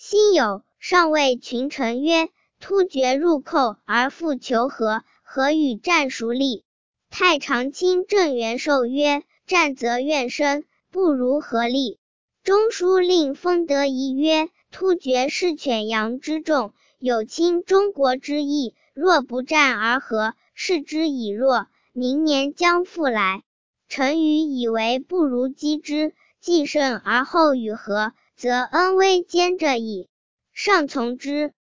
辛酉，上谓群臣曰：突厥入寇而复求和，何与战孰利？太常卿郑元寿曰：战则怨生，不如何利？中书令封德仪曰：突厥是犬羊之众，有侵中国之意，若不战而和，视之以弱，明年将复来。臣愚以为不如击之，既胜而后与和，则恩威兼着矣。上从之。